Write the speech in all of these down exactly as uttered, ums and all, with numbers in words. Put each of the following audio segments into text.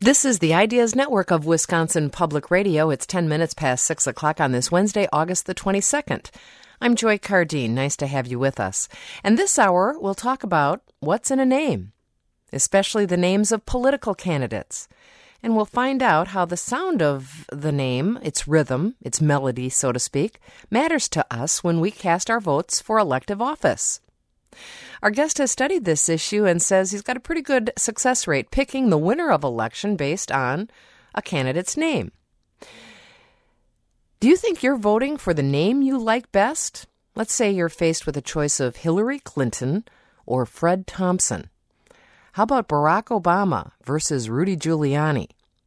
This is the Ideas Network of Wisconsin Public Radio. It's ten minutes past six o'clock on this Wednesday, August the twenty-second. I'm Joy Cardine. Nice to have you with us. And this hour, we'll talk about what's in a name, especially the names of political candidates. And we'll find out how the sound of the name, its rhythm, its melody, so to speak, matters to us when we cast our votes for elective office. Our guest has studied this issue and says he's got a pretty good success rate picking the winner of election based on a candidate's name. Do you think you're voting for the name you like best? Let's say you're faced with a choice of Hillary Clinton or Fred Thompson. How about Barack Obama versus Rudy Giuliani?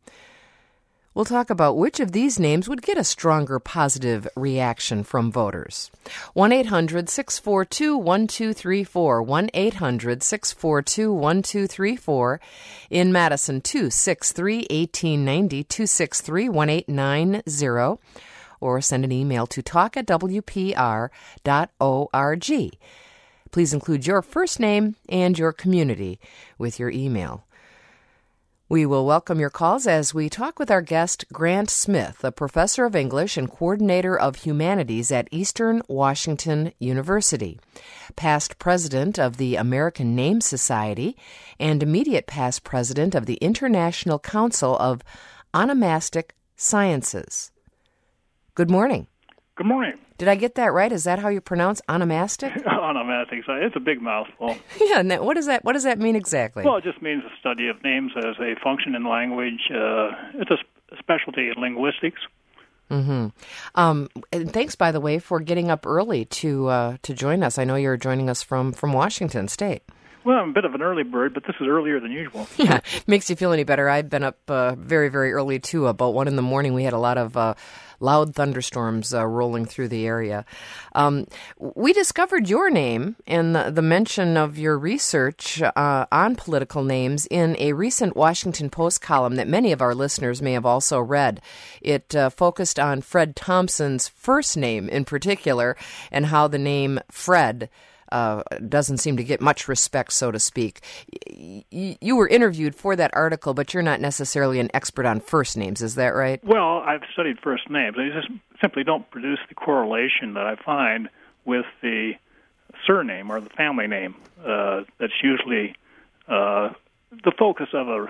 We'll talk about which of these names would get a stronger positive reaction from voters. one eight hundred six four two one two three four, one eight hundred six four two one two three four. In Madison, two six three, one eight nine zero, two six three, one eight nine zero. Or send an email to talk at w p r dot org. Please include your first name and your community with your email. We will welcome your calls as we talk with our guest, Grant Smith, a professor of English and coordinator of humanities at Eastern Washington University, past president of the American Name Society, and immediate past president of the International Council of Onomastic Sciences. Good morning. Good morning. Did I get that right? Is that how you pronounce onomastic? Onomastic. It's a big mouthful. Yeah. And that, what does that What does that mean exactly? Well, it just means the study of names as a function in language. Uh, it's a sp- specialty in linguistics. Mm-hmm. Um, and thanks, by the way, for getting up early to uh, to join us. I know you're joining us from, from Washington State. Well, I'm a bit of an early bird, but this is earlier than usual. Yeah, makes you feel any better. I've been up uh, very, very early, too. About one in the morning, we had a lot of uh, loud thunderstorms uh, rolling through the area. Um, we discovered your name and the, the mention of your research uh, on political names in a recent Washington Post column that many of our listeners may have also read. It uh, focused on Fred Thompson's first name in particular and how the name Fred Uh, doesn't seem to get much respect, so to speak. Y- you were interviewed for that article, but you're not necessarily an expert on first names. Is that right? Well, I've studied first names. They just simply don't produce the correlation that I find with the surname or the family name. Uh, that's usually uh, the focus of a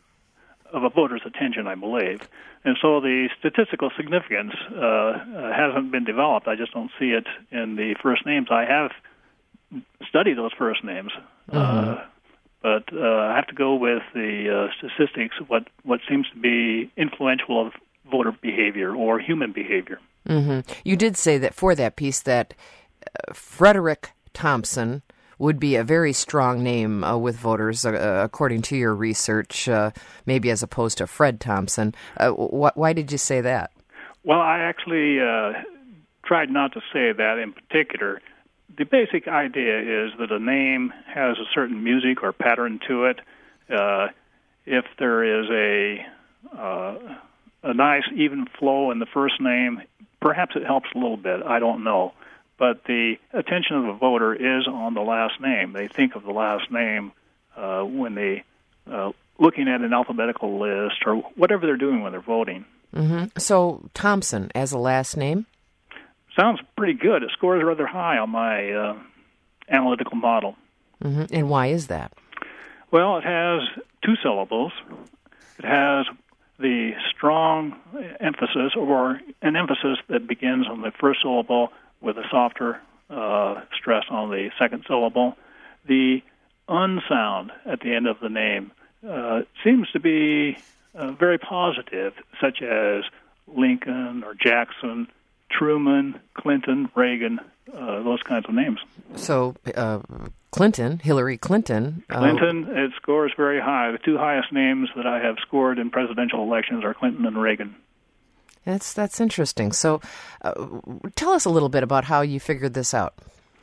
of a voter's attention, I believe. And so the statistical significance uh, uh, hasn't been developed. I just don't see it in the first names. I have study those first names, mm-hmm. uh, but uh, I have to go with the uh, statistics of what, what seems to be influential of voter behavior or human behavior. Mm-hmm. You did say that for that piece that uh, Frederick Thompson would be a very strong name uh, with voters, uh, according to your research, uh, maybe as opposed to Fred Thompson. Uh, wh- why did you say that? Well, I actually uh, tried not to say that in particular. The basic idea is that a name has a certain music or pattern to it. Uh, if there is a uh, a nice even flow in the first name, perhaps it helps a little bit. I don't know. But the attention of the voter is on the last name. They think of the last name uh, when they uh, looking at an alphabetical list or whatever they're doing when they're voting. Mm-hmm. So Thompson as a last name? Sounds pretty good. It scores rather high on my uh, analytical model. Mm-hmm. And why is that? Well, it has two syllables. It has the strong emphasis, or an emphasis that begins on the first syllable with a softer uh, stress on the second syllable. The unsound at the end of the name uh, seems to be uh, very positive, such as Lincoln or Jackson, Truman, Clinton, Reagan, uh, those kinds of names. So uh, Clinton, Hillary Clinton. Uh, Clinton, it scores very high. The two highest names that I have scored in presidential elections are Clinton and Reagan. That's that's interesting. So uh, tell us a little bit about how you figured this out.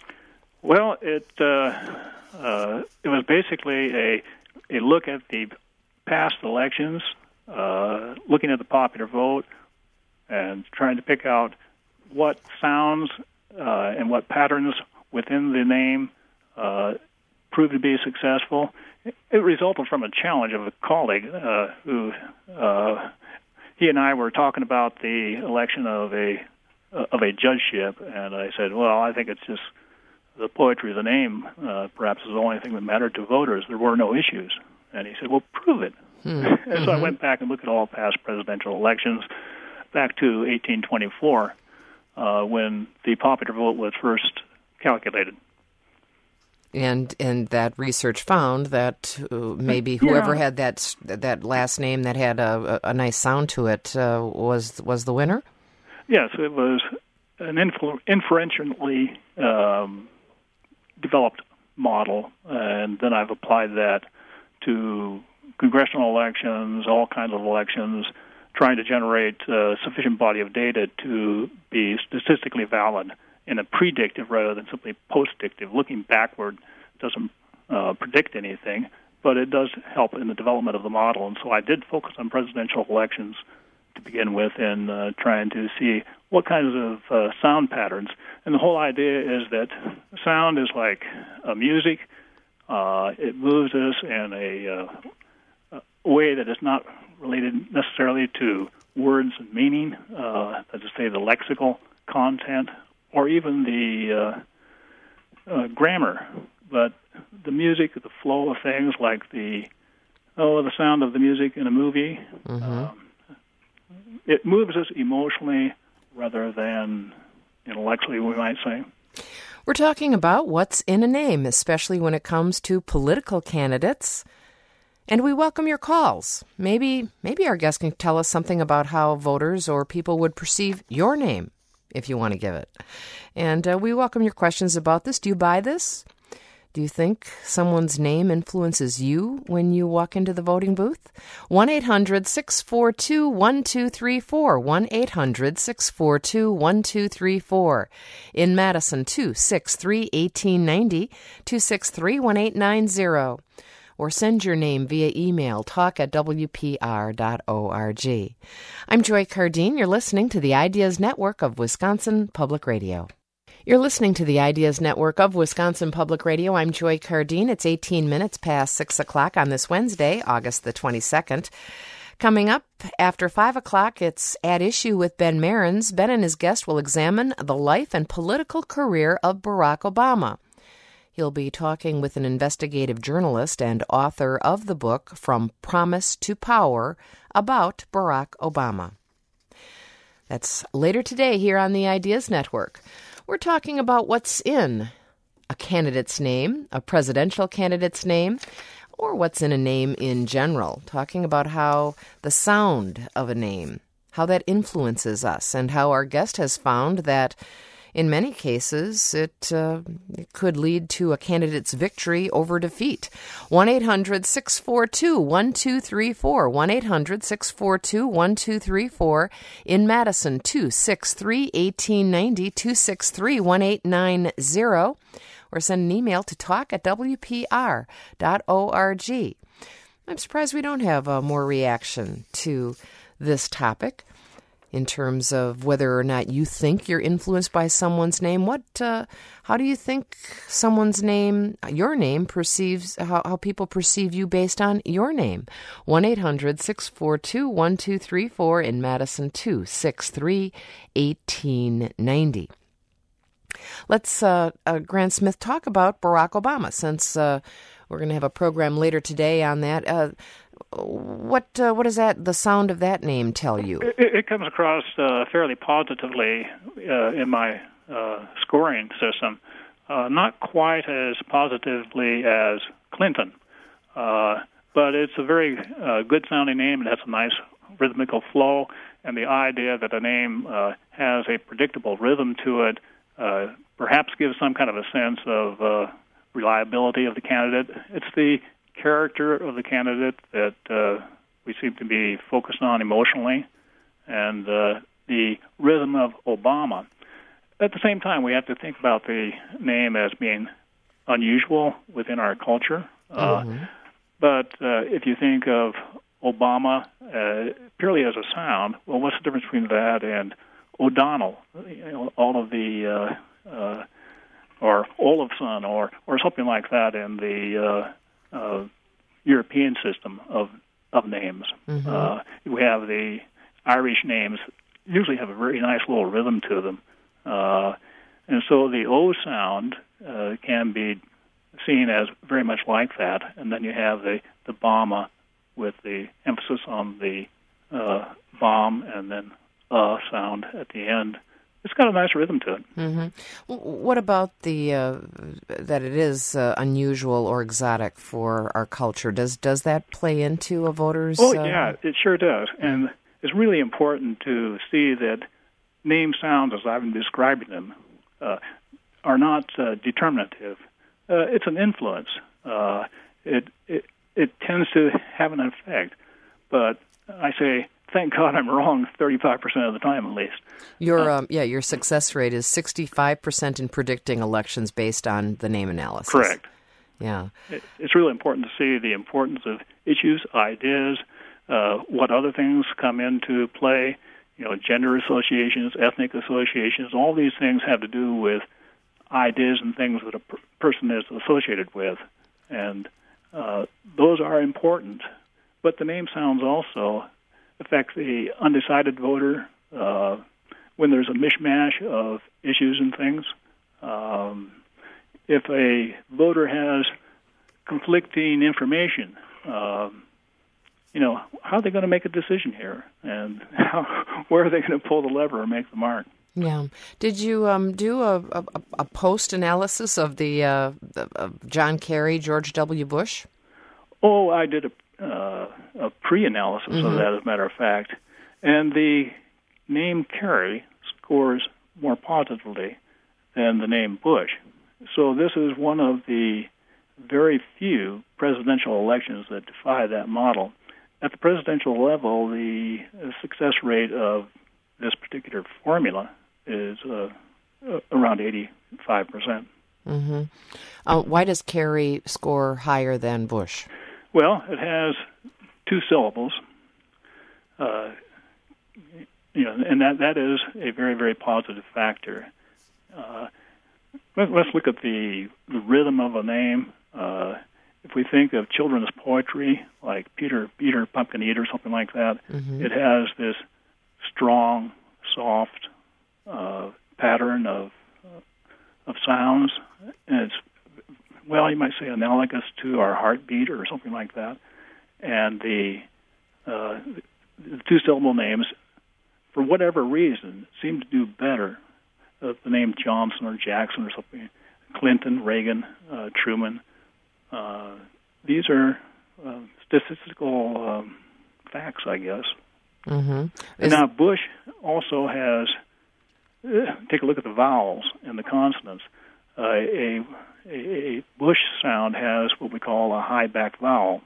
Well, it uh, uh, it was basically a a look at the past elections, uh, looking at the popular vote, and trying to pick out what sounds uh, and what patterns within the name uh, proved to be successful. it resulted from a challenge of a colleague uh, who uh, he and I were talking about the election of a uh, of a judgeship, and I said, well, I think it's just the poetry of the name uh, perhaps is the only thing that mattered to voters. There were no issues. And he said, well, prove it. Hmm. And so mm-hmm. I went back and looked at all past presidential elections back to eighteen twenty-four uh, when the popular vote was first calculated. And and that research found that uh, maybe whoever yeah. had that that last name that had a, a nice sound to it uh, was was the winner? Yes, it was an influ- inferentially um, developed model, and then I've applied that to congressional elections, all kinds of elections, trying to generate a sufficient body of data to be statistically valid in a predictive rather than simply postdictive. Looking backward doesn't uh, predict anything, but it does help in the development of the model. And so I did focus on presidential elections to begin with in uh, trying to see what kinds of uh, sound patterns. And the whole idea is that sound is like uh, music. Uh, it moves us in a, uh, a way that is not related necessarily to words and meaning, uh, let's just say the lexical content, or even the uh, uh, grammar, but the music, the flow of things like the oh, the sound of the music in a movie. Mm-hmm. Um, it moves us emotionally rather than intellectually, we might say. We're talking about what's in a name, especially when it comes to political candidates. And we welcome your calls. Maybe maybe our guest can tell us something about how voters or people would perceive your name, if you want to give it. And uh, we welcome your questions about this. Do you buy this? Do you think someone's name influences you when you walk into the voting booth? one eight hundred six four two one two three four, one eight hundred six four two one two three four. In Madison, two six three, one eight nine zero, two six three, one eight nine zero. Or send your name via email, talk at w p r dot org. I'm Joy Cardine. You're listening to the Ideas Network of Wisconsin Public Radio. You're listening to the Ideas Network of Wisconsin Public Radio. I'm Joy Cardine. It's eighteen minutes past six o'clock on this Wednesday, August the twenty-second. Coming up after five o'clock, it's At Issue with Ben Marins. Ben and his guest will examine the life and political career of Barack Obama. He'll be talking with an investigative journalist and author of the book From Promise to Power about Barack Obama. That's later today here on the Ideas Network. We're talking about what's in a candidate's name, a presidential candidate's name, or what's in a name in general. Talking about how the sound of a name, how that influences us, and how our guest has found that in many cases, it, uh, it could lead to a candidate's victory over defeat. one eight hundred six four two one two three four, one eight hundred six four two one two three four. In Madison, two six three, one eight nine zero, two six three, one eight nine zero. Or send an email to talk at w p r dot org. I'm surprised we don't have uh, more reaction to this topic. In terms of whether or not you think you're influenced by someone's name, what, uh, how do you think someone's name, your name, perceives, how, how people perceive you based on your name? one eight hundred six four two one two three four. In Madison, two six three, one eight nine zero. Let's, uh, uh, Grant Smith, talk about Barack Obama, since uh, we're going to have a program later today on that. Uh, What uh, what does that the sound of that name tell you? It, it comes across uh, fairly positively uh, in my uh, scoring system. Uh, not quite as positively as Clinton, uh, but it's a very uh, good sounding name. It has a nice rhythmical flow, and the idea that a name uh, has a predictable rhythm to it uh, perhaps gives some kind of a sense of uh, reliability of the candidate. It's the character of the candidate that uh, we seem to be focused on emotionally, and uh, the rhythm of Obama. At the same time, we have to think about the name as being unusual within our culture. Uh, mm-hmm. But uh, if you think of Obama uh, purely as a sound, well, what's the difference between that and O'Donnell? You know, all of the, uh, uh, or Olafson, or or something like that in the uh, Uh, European system of of names. Mm-hmm. Uh, we have the Irish names usually have a very nice little rhythm to them, uh, and so the O sound uh, can be seen as very much like that. And then you have the the Bama with the emphasis on the uh, bomb and then uh sound at the end. It's got a nice rhythm to it. Mm-hmm. What about the uh, that it is uh, unusual or exotic for our culture? Does does that play into a voter's? Oh uh... yeah, it sure does, and it's really important to see that name sounds, as I've been describing them, uh, are not uh, determinative. Uh, it's an influence. Uh, it it it tends to have an effect, but I say, thank God I'm wrong thirty-five percent of the time at least. Your uh, um, yeah, your success rate is sixty-five percent in predicting elections based on the name analysis. Correct. Yeah. It, it's really important to see the importance of issues, ideas, uh, what other things come into play, you know, gender associations, ethnic associations, all these things have to do with ideas and things that a per- person is associated with. And uh, those are important. But the name sounds also affect the undecided voter uh, when there's a mishmash of issues and things. Um, if a voter has conflicting information, um, you know, how are they going to make a decision here? And how, where are they going to pull the lever or make the mark? Yeah. Did you um, do a, a, a post-analysis of the uh, of John Kerry, George W. Bush? Oh, I did a Uh, a pre-analysis mm-hmm. of that, as a matter of fact. And the name Kerry scores more positively than the name Bush. So this is one of the very few presidential elections that defy that model. At the presidential level, the success rate of this particular formula is uh, around eighty-five percent. Mm-hmm. Uh, why does Kerry score higher than Bush? Well, it has two syllables, uh, you know, and that, that is a very, very positive factor. Uh, let, let's look at the, the rhythm of a name. Uh, if we think of children's poetry, like Peter, Peter Pumpkin Eater, something like that, mm-hmm. it has this strong, soft uh, pattern of uh, of sounds, and it's, well, you might say analogous to our heartbeat or something like that. And the, uh, the two-syllable names, for whatever reason, seem to do better. Uh, the name Johnson or Jackson or something, Clinton, Reagan, uh, Truman. Uh, these are uh, statistical um, facts, I guess. Mm-hmm. And now Bush also has, uh, take a look at the vowels and the consonants. Uh, a A Bush sound has what we call a high back vowel.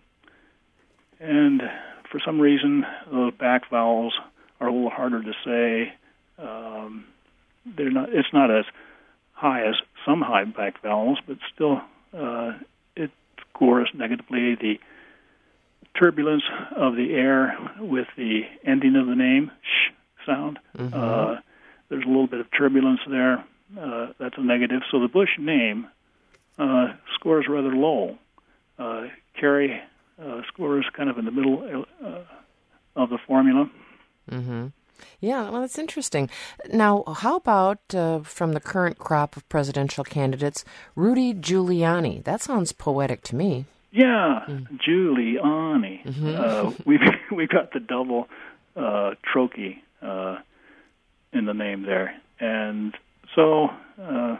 And for some reason, those back vowels are a little harder to say. Um, they're not. It's not as high as some high back vowels, but still uh, it scores negatively. The turbulence of the air with the ending of the name, sh sound, mm-hmm. uh, there's a little bit of turbulence there. Uh, that's a negative. So the Bush name Uh, scores rather low. Uh, Kerry uh, scores kind of in the middle uh, of the formula. Mm-hmm. Yeah, well, that's interesting. Now, how about uh, from the current crop of presidential candidates, Rudy Giuliani? That sounds poetic to me. Yeah, mm. Giuliani. Mm-hmm. Uh, we've we got the double uh, trochee uh, in the name there, and so uh,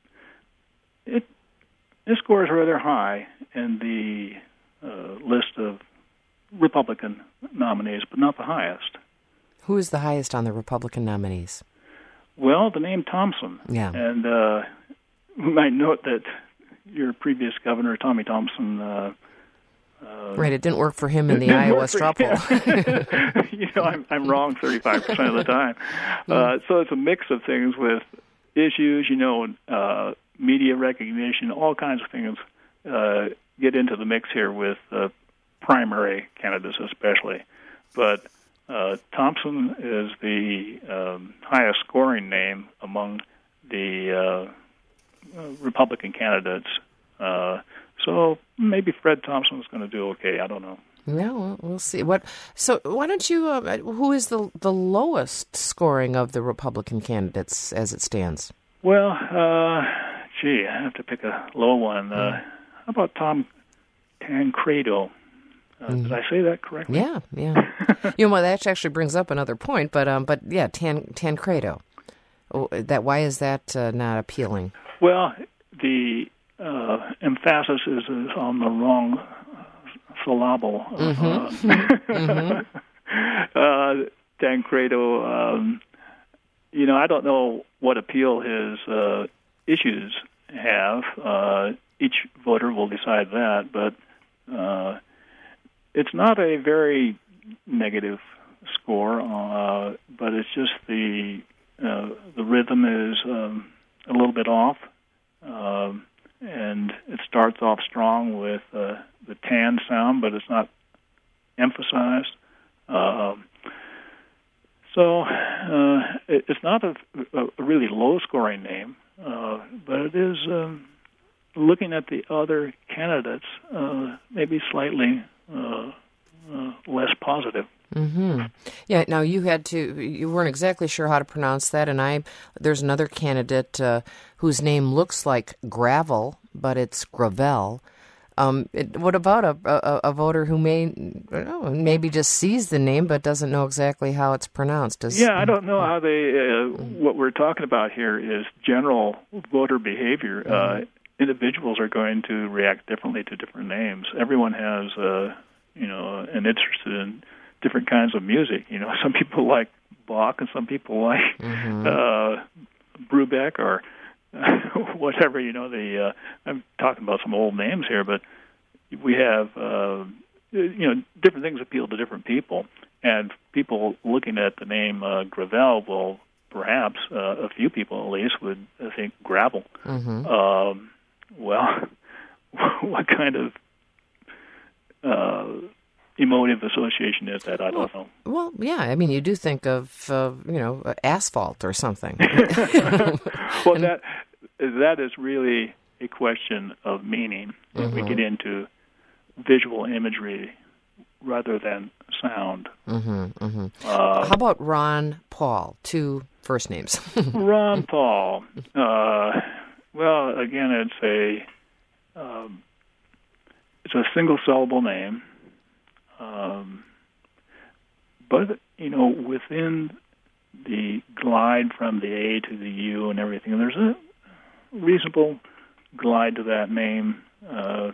it. This scores rather high in the uh, list of Republican nominees, but not the highest. Who is the highest on the Republican nominees? Well, the name Thompson. Yeah. And uh, we might note that your previous governor, Tommy Thompson... Uh, uh, right, it didn't work for him in the Iowa straw poll. you know, I'm, I'm wrong thirty-five percent of the time. Uh, so it's a mix of things with issues, you know, uh, media recognition, all kinds of things uh, get into the mix here with uh, primary candidates especially. But uh, Thompson is the um, highest scoring name among the uh, Republican candidates. Uh, so maybe Fred Thompson's going to do okay. I don't know. Yeah, well, we'll see. What? So why don't you? Uh, who is the the lowest scoring of the Republican candidates as it stands? Well, uh, gee, I have to pick a low one. Uh, how about Tom Tancredo? Uh, mm. Did I say that correctly? Yeah, yeah. You know, well, that actually brings up another point, but um, but yeah, Tan Tancredo. Oh, that why is that uh, not appealing? Well, the uh, emphasis is, is on the wrong syllable. Mm-hmm. Uh, mm-hmm. uh, Tancredo, um, you know, I don't know what appeal his uh, issues have. Uh, each voter will decide that, but uh, it's not a very negative score, uh, but it's just the uh, the rhythm is um, a little bit off, um, and it starts off strong with uh, the tan sound, but it's not emphasized. Um, so uh, it, it's not a, a really low-scoring name, uh, but it is, um, looking at the other candidates, uh, maybe slightly uh, uh, less positive. Mm-hmm. Yeah. Now you had to. You weren't exactly sure how to pronounce that, and I. There's another candidate uh, whose name looks like gravel, but it's Gravel. Um, it, what about a, a a voter who may know, maybe just sees the name but doesn't know exactly how it's pronounced? Does, yeah, I don't know how they. Uh, what we're talking about here is general voter behavior. Mm-hmm. Uh, individuals are going to react differently to different names. Everyone has, uh, you know, an interest in different kinds of music. You know, some people like Bach and some people like mm-hmm. uh, Brubeck or uh, whatever. You know, the uh, I'm talking about some old names here, but we have uh, you know different things appeal to different people, and people looking at the name uh, Gravel will perhaps uh, a few people at least would uh, think gravel. Mm-hmm. Um, well, what kind of uh, emotive association is that? I don't well, know. Well, yeah. I mean, you do think of, uh, you know, asphalt or something. well, and, that that is really a question of meaning. Mm-hmm. We get into visual imagery rather than sound. Mm-hmm, mm-hmm. Uh, How about Ron Paul? Two first names. Ron Paul. Uh, well, again, it's a um, it's a single syllable name. Um, but, you know, within the glide from the A to the U and everything, there's a reasonable glide to that name. Uh,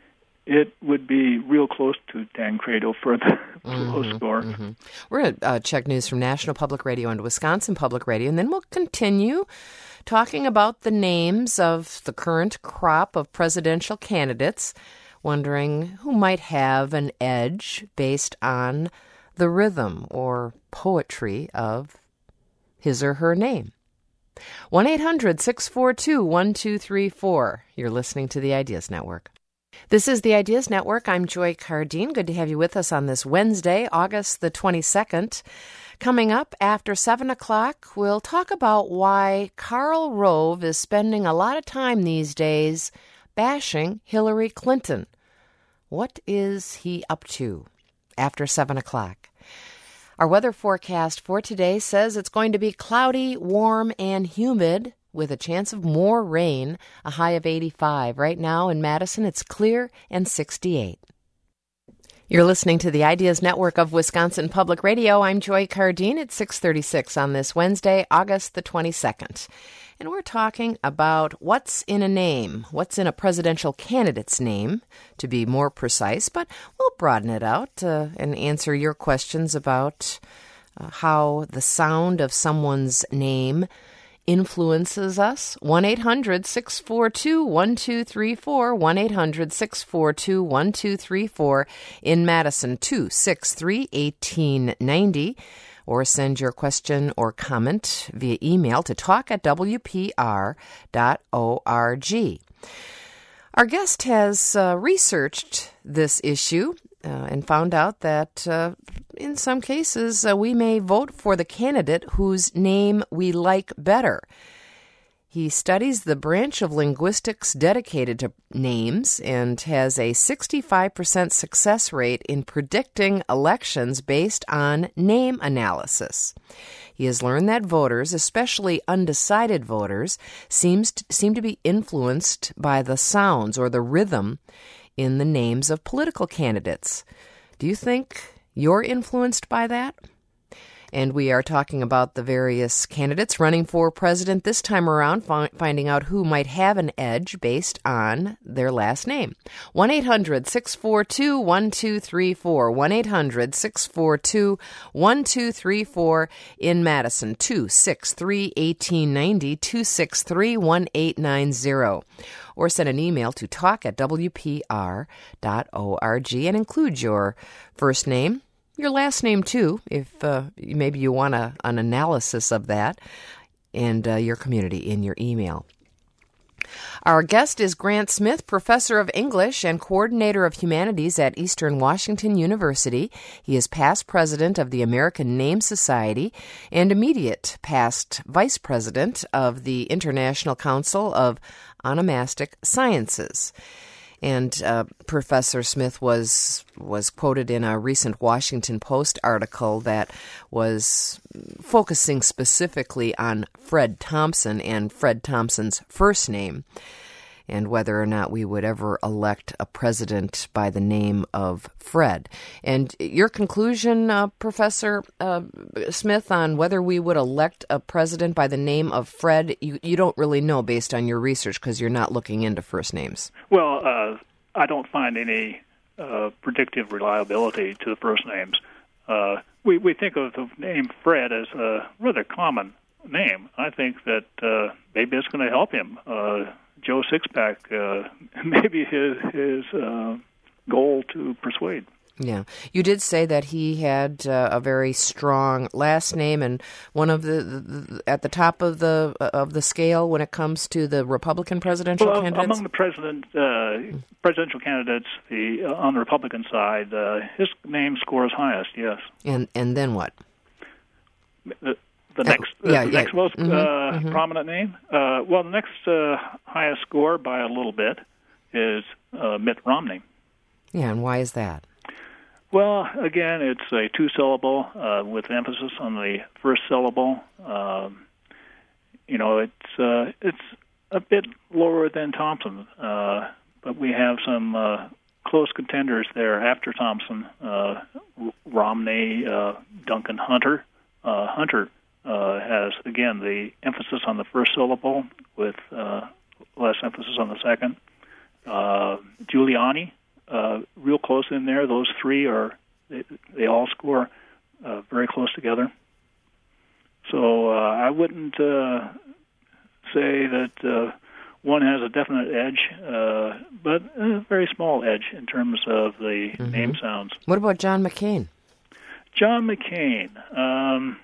it would be real close to Tancredo for the mm-hmm, low score. Mm-hmm. We're going to uh, check news from National Public Radio and Wisconsin Public Radio, and then we'll continue talking about the names of the current crop of presidential candidates, wondering who might have an edge based on the rhythm or poetry of his or her name. one eight hundred six four two one two three four. You're listening to the Ideas Network. This is the Ideas Network. I'm Joy Cardine. Good to have you with us on this Wednesday, August the twenty-second. Coming up after seven o'clock, we'll talk about why Karl Rove is spending a lot of time these days bashing Hillary Clinton. What is he up to after seven o'clock? Our weather forecast for today says it's going to be cloudy, warm, and humid with a chance of more rain, a high of eighty-five. Right now in Madison, it's clear and sixty-eight. You're listening to the Ideas Network of Wisconsin Public Radio. I'm Joy Cardine at six thirty-six on this Wednesday, August the twenty-second. And we're talking about what's in a name, what's in a presidential candidate's name, to be more precise, but we'll broaden it out uh, and answer your questions about uh, how the sound of someone's name influences us. one eight hundred six four two one two three four, one eight hundred six four two one two three four, in Madison, two six three, one eight nine zero, or send your question or comment via email to talk at w p r dot org. Our guest has uh, researched this issue uh, and found out that uh, in some cases, uh, we may vote for the candidate whose name we like better. He studies the branch of linguistics dedicated to names and has a sixty-five percent success rate in predicting elections based on name analysis. He has learned that voters, especially undecided voters, seems to, seem to be influenced by the sounds or the rhythm in the names of political candidates. Do you think you're influenced by that? And we are talking about the various candidates running for president this time around, fi- finding out who might have an edge based on their last name. one eight hundred six four two one two three four. one eight hundred six four two one two three four in Madison. two six three, one eight nine zero. two six three, one eight nine zero. Or send an email to talk at w p r dot org and include your first name, your last name, too, if uh, maybe you want a, an analysis of that, and uh, your community in your email. Our guest is Grant Smith, professor of English and coordinator of humanities at Eastern Washington University. He is past president of the American Name Society and immediate past vice president of the International Council of Onomastic Sciences. And uh, Professor Smith was was quoted in a recent Washington Post article that was focusing specifically on Fred Thompson and Fred Thompson's first name, and whether or not we would ever elect a president by the name of Fred. And your conclusion, uh, Professor uh, Smith, on whether we would elect a president by the name of Fred, you, you don't really know based on your research because you're not looking into first names. Well, uh, I don't find any uh, predictive reliability to the first names. Uh, we, we think of the name Fred as a rather common name. I think that uh, maybe it's going to help him. Uh, Joe Sixpack, uh, maybe his his uh, goal to persuade. Yeah. You did say that he had uh, a very strong last name, and one of the, the, the at the top of the uh, of the scale when it comes to the Republican presidential well, candidates. Among the president uh, presidential candidates, the uh, on the Republican side, uh, his name scores highest. Yes. And and then what? The, the next uh, yeah, uh, the yeah. next most mm-hmm, uh, mm-hmm. prominent name. Uh, well, the next uh, highest score by a little bit is uh, Mitt Romney. Yeah, and why is that? Well, again, it's a two-syllable uh, with emphasis on the first syllable. Um, you know, it's uh, it's a bit lower than Thompson, uh, but we have some uh, close contenders there after Thompson. Uh, Romney, uh, Duncan Hunter. Uh, Hunter uh, has, again, the emphasis on the first syllable with uh, less emphasis on the second. Uh, Giuliani. Uh, real close in there. Those three are, they, they all score uh, very close together. So uh, I wouldn't uh, say that uh, one has a definite edge, uh, but a very small edge in terms of the mm-hmm. name sounds. What about John McCain? John McCain. Um,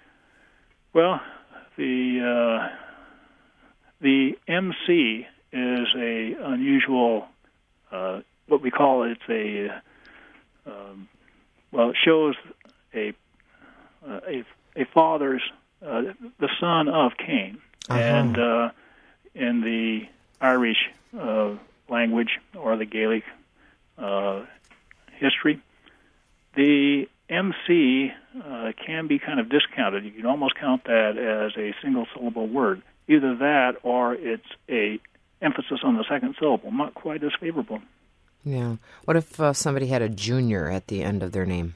well, the uh, the M C is a unusual. Uh, What we call it's a uh, um, well, it shows a uh, a a father's uh, the son of Cain, uh-huh. and uh, in the Irish uh, language or the Gaelic uh, history, the M C uh, can be kind of discounted. You can almost count that as a single syllable word. Either that or it's a emphasis on the second syllable, not quite as favorable. Yeah. What if uh, somebody had a junior at the end of their name?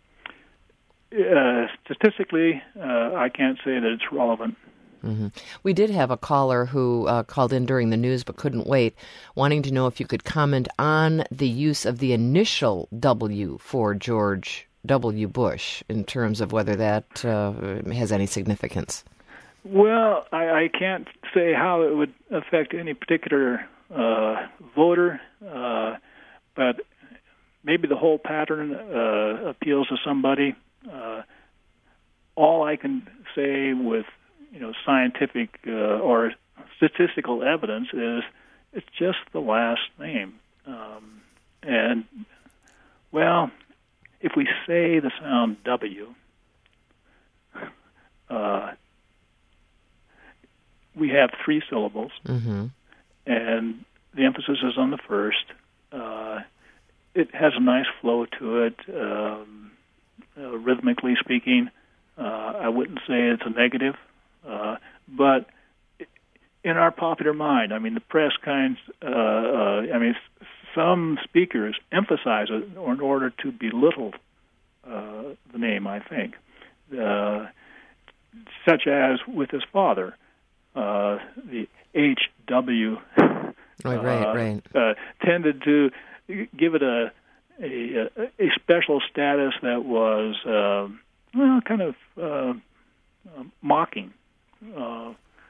Uh, statistically, uh, I can't say that it's relevant. Mm-hmm. We did have a caller who uh, called in during the news but couldn't wait, wanting to know if you could comment on the use of the initial W for George W. Bush in terms of whether that uh, has any significance. Well, I, I can't say how it would affect any particular uh, voter, uh, but maybe the whole pattern uh, appeals to somebody. Uh, all I can say with you know scientific uh, or statistical evidence is it's just the last name. Um, and, well, if we say the sound W, uh, we have three syllables, Mm-hmm. and the emphasis is on the first. Uh, it has a nice flow to it, um, uh, rhythmically speaking. Uh, I wouldn't say it's a negative, uh, but in our popular mind, I mean, the press kinds, uh, uh, I mean, some speakers emphasize it in order to belittle uh, the name, I think, uh, such as with his father, uh, the H W Right, right, uh, right. Uh, tended to give it a a, a special status that was, uh, well, kind of uh, uh, mocking uh,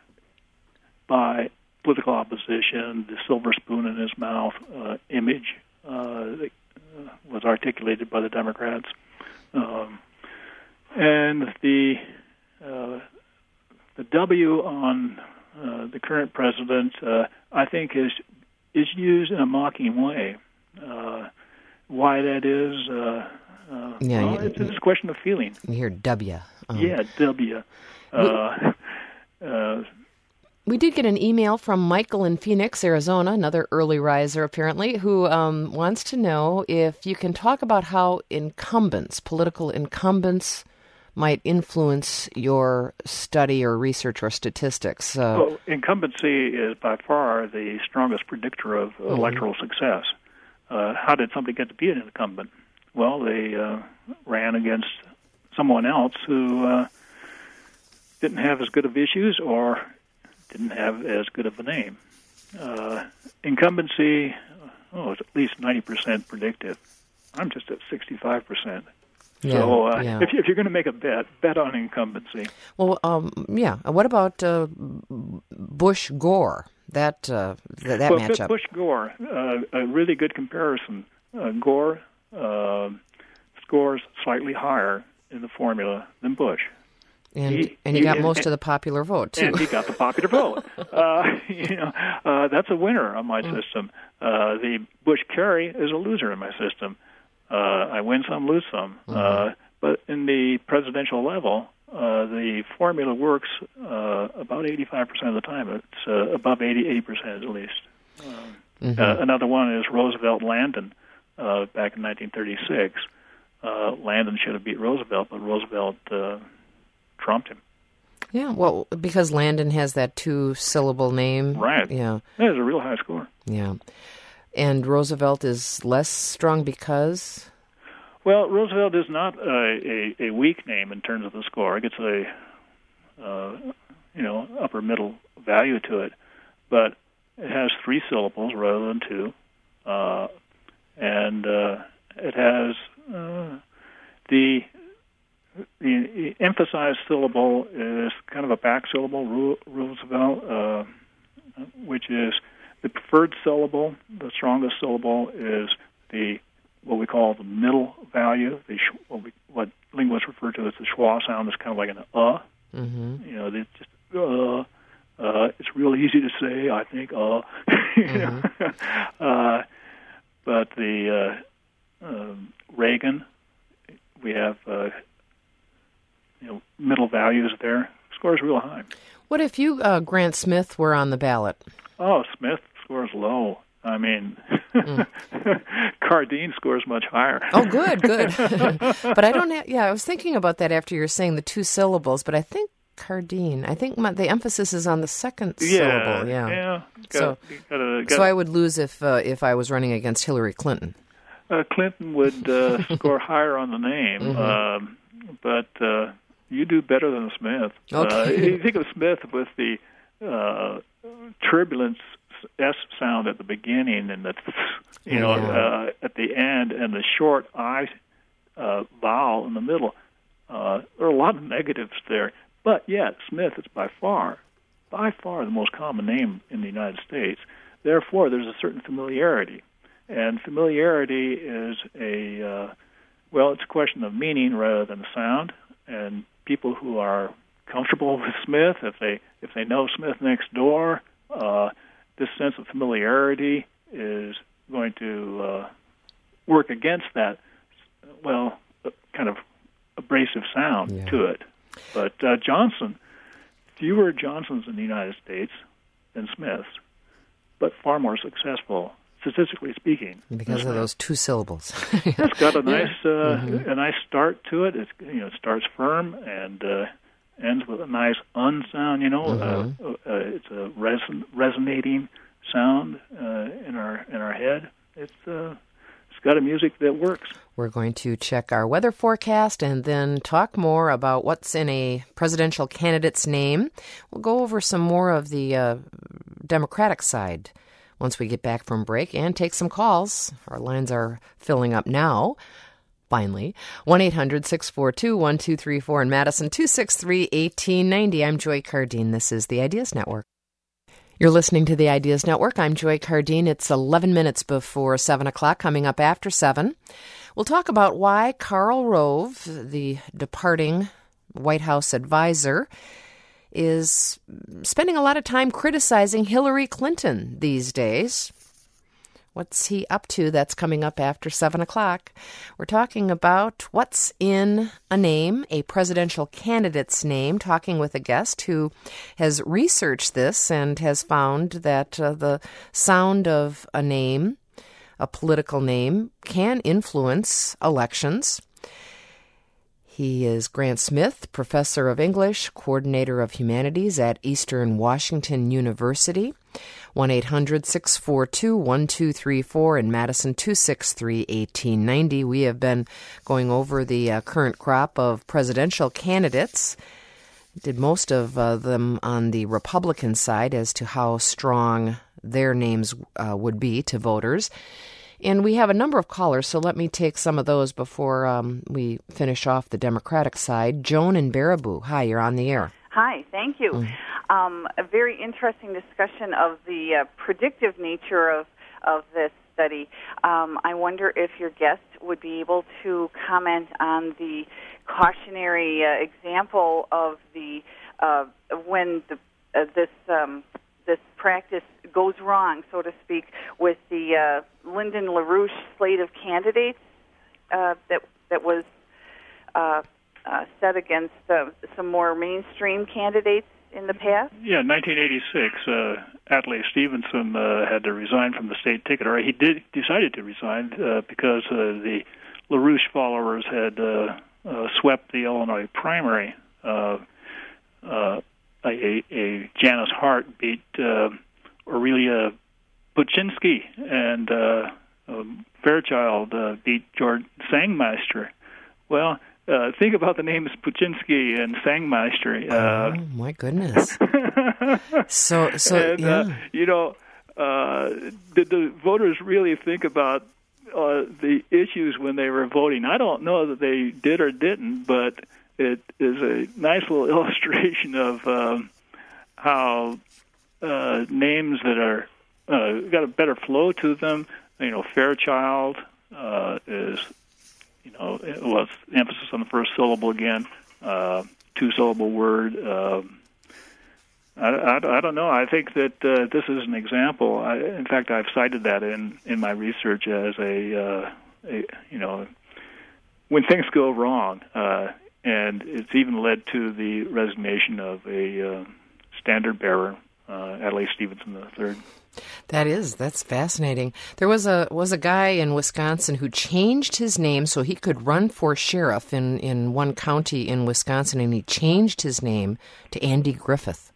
by political opposition. The silver spoon in his mouth uh, image uh, that uh, was articulated by the Democrats. Um, and the uh, the W on uh, the current president, uh, I think, is is used in a mocking way. Uh, why that is, uh, uh, Yeah, well, you- it's, it's a question of feeling. You hear W. Um, Yeah, W. Uh, uh, We did get an email from Michael in Phoenix, Arizona, another early riser apparently, who um, wants to know if you can talk about how incumbents, political incumbents, might influence your study or research or statistics. Uh, well, incumbency is by far the strongest predictor of Mm-hmm. electoral success. Uh, how did somebody get to be an incumbent? Well, they uh, ran against someone else who uh, didn't have as good of issues or didn't have as good of a name. Uh, incumbency, oh, it's at least ninety percent predictive. I'm just at sixty-five percent. yeah, So uh, yeah. if, if you're going to make a bet, bet on incumbency. Well, um, yeah. What about uh, Bush Gore? That uh, th- that well, matchup. Bush Gore, uh, a really good comparison. Uh, Gore uh, scores slightly higher in the formula than Bush. and he- and he got he- most and- of the popular vote too. And he got the popular vote. Uh, you know, uh, that's a winner on my Mm. system. Uh, the Bush Kerry is a loser in my system. Uh, I win some, lose some. Mm-hmm. Uh, but in the presidential level, uh, the formula works uh, about eighty-five percent of the time. It's uh, above eighty, eighty percent at least. Um, Mhm. uh, another one is Roosevelt Landon uh, back in nineteen thirty-six. Uh, Landon should have beat Roosevelt, but Roosevelt uh, trumped him. Yeah, well, because Landon has that two-syllable name. Right. Yeah, That is a real high score. yeah. And Roosevelt is less strong because... Well, Roosevelt is not a, a, a weak name in terms of the score. It gets a uh, you know upper middle value to it, but it has three syllables rather than two, uh, and uh, it has uh, the the emphasized syllable is kind of a back syllable. Ro- Roosevelt, uh, which is the preferred syllable. The strongest syllable is the what we call the middle value, the sh- what, we, what linguists refer to as the schwa sound. Is kind of like an uh. Mm-hmm. You know, it's just uh. Uh, it's real easy to say, I think. Uh, you know? uh, but the uh, um, Reagan, we have uh, you know middle values there. Scores real high. What if you, uh, Grant Smith, were on the ballot? Oh, Smith scores low. I mean, Mm. Cardine scores much higher. Oh, good, good. But I don't have, yeah, I was thinking about that after you were saying the two syllables, but I think Cardine, I think my, the emphasis is on the second yeah, syllable. Yeah. yeah. So- Got, gotta, So gotta, I would lose if uh, if I was running against Hillary Clinton. uh, Clinton would uh, score higher on the name, Mhm. um, but uh, you do better than Smith. Okay. Uh, you think of Smith with the uh, turbulence S sound at the beginning and the you know Yeah. uh, at the end, and the short I uh, vowel in the middle. Uh, there are a lot of negatives there, but yet Smith is by far, by far the most common name in the United States. Therefore, there's a certain familiarity, and familiarity is a uh, well, it's a question of meaning rather than sound. And people who are comfortable with Smith, if they if they know Smith next door, uh, this sense of familiarity is going to uh, work against that, well, kind of abrasive sound Yeah. to it. But uh, Johnson, fewer Johnsons in the United States than Smiths, but far more successful, statistically speaking. Because of those two syllables. It's got a nice uh, mm-hmm. a nice start to it. It's, you know, it starts firm and uh, ends with a nice un sound. You know, mm-hmm. uh, uh, it's a reson- resonating sound uh, in our in our head. It's uh, it's got a music that works. We're going to check our weather forecast and then talk more about what's in a presidential candidate's name. We'll go over some more of the uh, Democratic side once we get back from break and take some calls. Our lines are filling up now. Finally, one eight hundred six four two one two three four in Madison, two six three one eight nine zero. I'm Joy Cardine. This is the Ideas Network. You're listening to the Ideas Network. I'm Joy Cardine. It's eleven minutes before seven o'clock, coming up after seven. We'll talk about why Karl Rove, the departing White House advisor, is spending a lot of time criticizing Hillary Clinton these days. What's he up to? That's coming up after seven o'clock. We're talking about what's in a name, a presidential candidate's name, talking with a guest who has researched this and has found that uh, the sound of a name, a political name, can influence elections. He is Grant Smith, professor of English, coordinator of humanities at Eastern Washington University. one eight hundred six four two one two three four in Madison, two six three one eight nine zero. We have been going over the uh, current crop of presidential candidates. Did most of uh, them on the Republican side as to how strong their names uh, would be to voters. And we have a number of callers, so let me take some of those before um, we finish off the Democratic side. Joan in Baraboo. Hi, you're on the air. Hi, thank you. Mm. Um, a very interesting discussion of the uh, predictive nature of, of this study. Um, I wonder if your guest would be able to comment on the cautionary uh, example of the uh, when the, uh, this um, this practice goes wrong, so to speak, with the uh, Lyndon LaRouche slate of candidates uh, that that was uh, uh, set against uh, some more mainstream candidates in the past? Yeah, nineteen eighty-six, uh, Adlai Stevenson uh, had to resign from the state ticket, or he did decided to resign uh, because uh, the LaRouche followers had uh, uh, swept the Illinois primary. Uh, uh, a, a Janice Hart beat uh, Aurelia Puczynski, and uh, um, Fairchild uh, beat George Sangmeister. Well, Uh, think about the names Puczynski and Sangmeister. Uh, oh my goodness! so, so and, yeah. uh, you know, uh, did the voters really think about uh, the issues when they were voting? I don't know that they did or didn't, but it is a nice little illustration of um, how uh, names that are uh, got a better flow to them. You know, Fairchild uh, is. You know, it was emphasis on the first syllable again, uh, two-syllable word. Uh, I, I, I don't know. I think that uh, this is an example. I, in fact, I've cited that in, in my research as a, uh, a, you know, when things go wrong, uh, and it's even led to the resignation of a uh, standard bearer, uh, Adlai Stevenson the third. That is, that's fascinating. There was a was a guy in Wisconsin who changed his name so he could run for sheriff in, in one county in Wisconsin, and he changed his name to Andy Griffith.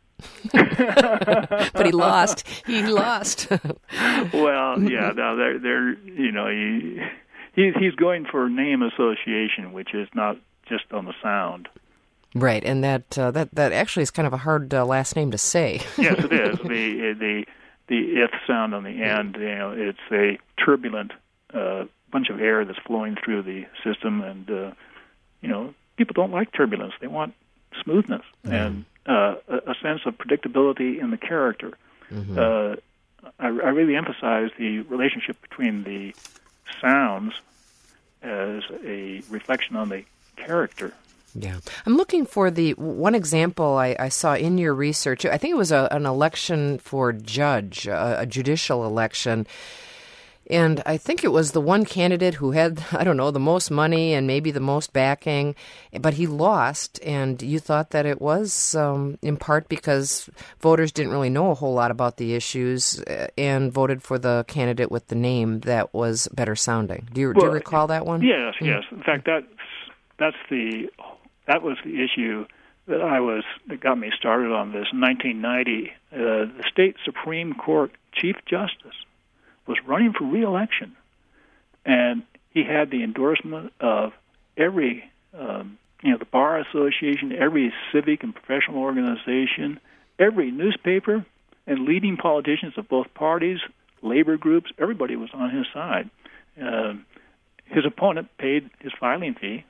But he lost. He lost. Well, yeah, now they're they're you know he he's he's going for name association, which is not just on the sound. Right, and that uh, that that actually is kind of a hard uh, last name to say. Yes, it is. The the the ith sound on the end, you know, it's a turbulent uh, bunch of air that's flowing through the system, and uh, you know, people don't like turbulence; they want smoothness mm-hmm. and uh, a, a sense of predictability in the character. Mm-hmm. Uh, I, I really emphasize the relationship between the sounds as a reflection on the character. Yeah. I'm looking for the one example I, I saw in your research. I think it was a, an election for judge, a, a judicial election. And I think it was the one candidate who had, I don't know, the most money and maybe the most backing, but he lost. And you thought that it was um, in part because voters didn't really know a whole lot about the issues and voted for the candidate with the name that was better sounding. Do you, well, do you recall that one? Yes, mm. yes. In fact, that's that's the that was the issue that I was that got me started on this. In nineteen ninety, uh, the state Supreme Court Chief Justice was running for re-election, and he had the endorsement of every, um, you know, the Bar Association, every civic and professional organization, every newspaper, and leading politicians of both parties, labor groups. Everybody was on his side. Uh, his opponent paid his filing fee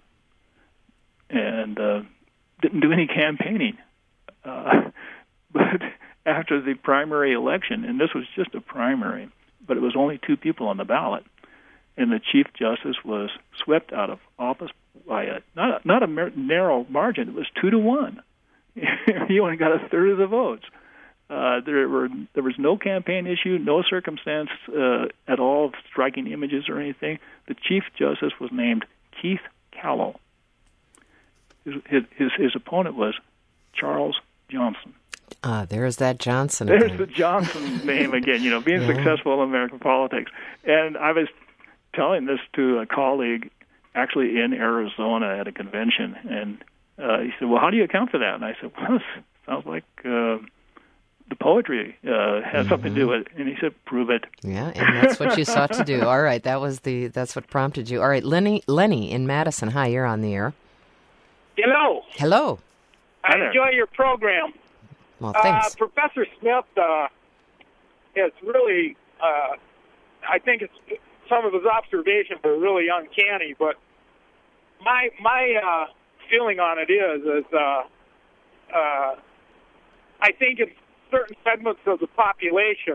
and uh, didn't do any campaigning. Uh, but after the primary election, and this was just a primary, but it was only two people on the ballot, and the Chief Justice was swept out of office by a not a, not a narrow margin. It was two to one. He only got a third of the votes. Uh, there were there was no campaign issue, no circumstance uh, at all of striking images or anything. The Chief Justice was named Keith Callow. His his, his opponent was Charles Johnson. Ah, there's that Johnson There's again. the Johnson name again, you know, being yeah. successful in American politics. And I was telling this to a colleague actually in Arizona at a convention, and uh, he said, well, how do you account for that? And I said, well, it sounds like uh, the poetry uh, has mm-hmm. something to do with it. And he said, prove it. Yeah, and that's what you sought to do. All right, that was the that's what prompted you. All right, Lenny, Lenny in Madison. Hi, you're on the air. Hello. Hello. I enjoy your program. Well, thanks. Uh, Professor Smith uh, is really, uh, I think it's some of his observations are really uncanny, but my my uh, feeling on it is, is uh, uh, I think in certain segments of the population,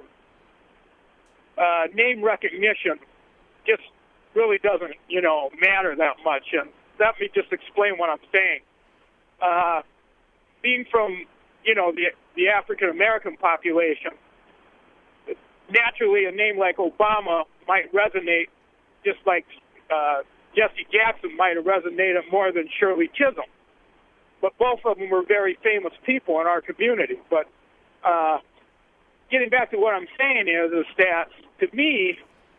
uh, name recognition just really doesn't, you know, matter that much. And let me just explain what I'm saying. Uh, being from you know, the the African-American population, naturally a name like Obama might resonate just like uh, Jesse Jackson might have resonated more than Shirley Chisholm. But both of them were very famous people in our community. But uh, getting back to what I'm saying is, is that, to me,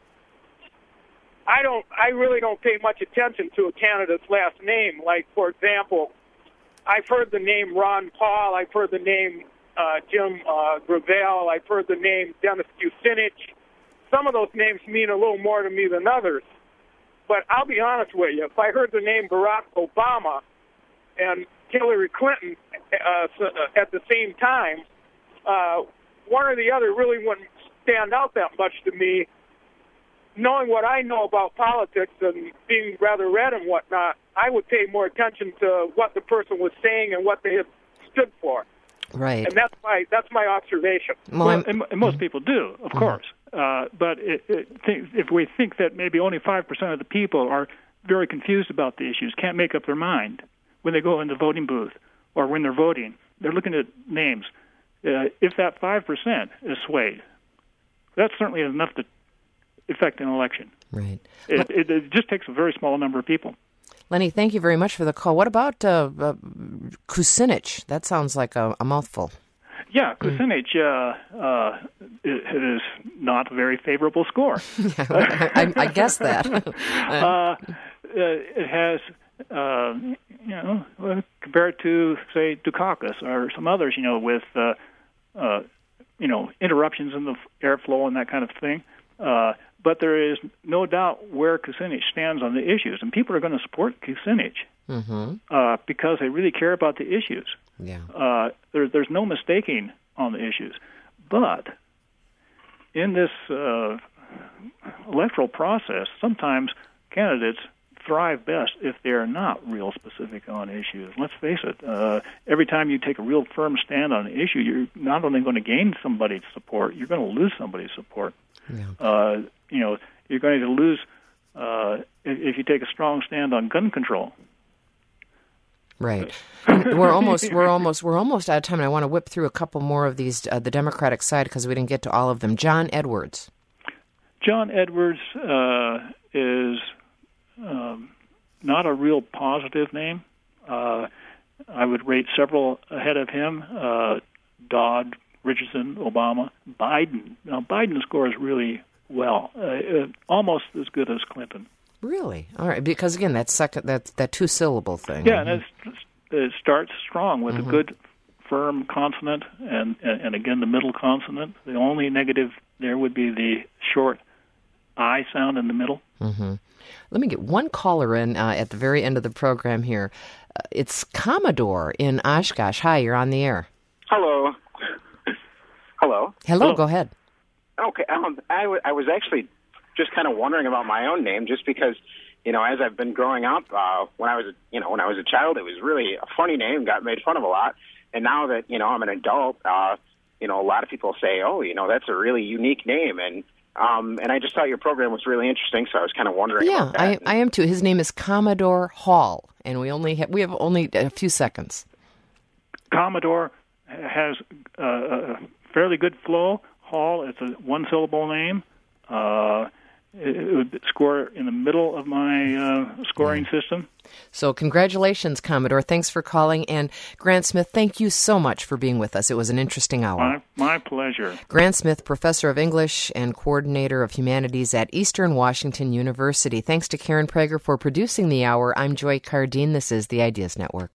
I don't, I really don't pay much attention to a candidate's last name. Like, for example, I've heard the name Ron Paul. I've heard the name uh, Jim uh, Gravel. I've heard the name Dennis Kucinich. Some of those names mean a little more to me than others. But I'll be honest with you. If I heard the name Barack Obama and Hillary Clinton uh, at the same time, uh, one or the other really wouldn't stand out that much to me. Knowing what I know about politics and being rather read and whatnot, I would pay more attention to what the person was saying and what they had stood for. Right. And that's my that's my observation. Well, well and, and most people do, of mm-hmm. course. Uh, but it, it, th- if we think that maybe only five percent of the people are very confused about the issues, can't make up their mind when they go in the voting booth or when they're voting, they're looking at names. Uh, if that five percent is swayed, that's certainly enough to affect an election. Right. It, it, it just takes a very small number of people. Lenny, thank you very much for the call. What about uh, uh, Kucinich? That sounds like a, a mouthful. Yeah, Kucinich uh, uh, is not a very favorable score. I, I guess that. uh, it has, uh, you know, compared to, say, Dukakis or some others, you know, with, uh, uh, you know, interruptions in the airflow and that kind of thing. Uh, but there is no doubt where Kucinich stands on the issues, and people are going to support Kucinich mm-hmm. uh, because they really care about the issues. Yeah. Uh, there, there's no mistaking on the issues. But in this uh, electoral process, sometimes candidates thrive best if they are not real specific on issues. Let's face it, uh, every time you take a real firm stand on an issue, you're not only going to gain somebody's support, you're going to lose somebody's support. Yeah. Uh, you know, you're going to lose uh, if, if you take a strong stand on gun control. Right. we're almost we're almost we're almost out of time, and I want to whip through a couple more of these uh, the Democratic side because we didn't get to all of them. John Edwards. John Edwards uh, is um, not a real positive name. Uh, I would rate several ahead of him: uh, Dodd, Richardson, Obama, Biden. Now Biden scores really well, uh, almost as good as Clinton. Really? All right. Because again, that second that that two syllable thing. Yeah, and it's, it starts strong with mm-hmm. a good, firm consonant, and, and and again the middle consonant. The only negative there would be the short I sound in the middle. Mm-hmm. Let me get one caller in uh, at the very end of the program here. Uh, it's Commodore in Oshkosh. Hi, you're on the air. Hello. Hello. Hello. Hello. Go ahead. Okay. Um, I, w- I was actually just kind of wondering about my own name, just because, you know, as I've been growing up, uh, when I was, a, you know, when I was a child, it was really a funny name, got made fun of a lot. And now that, you know, I'm an adult, uh, you know, a lot of people say, oh, you know, that's a really unique name. And um, and I just thought your program was really interesting, so I was kind of wondering Yeah, about that. I, I am too. His name is Commodore Hall, and we only have, we have only a few seconds. Commodore has uh, a fairly good flow. Hall, it's a one-syllable name. Uh, it, it would score in the middle of my uh, scoring yeah. system. So congratulations, Commodore. Thanks for calling. And Grant Smith, thank you so much for being with us. It was an interesting hour. My, my pleasure. Grant Smith, Professor of English and Coordinator of Humanities at Eastern Washington University. Thanks to Karen Prager for producing the hour. I'm Joy Cardine. This is the Ideas Network.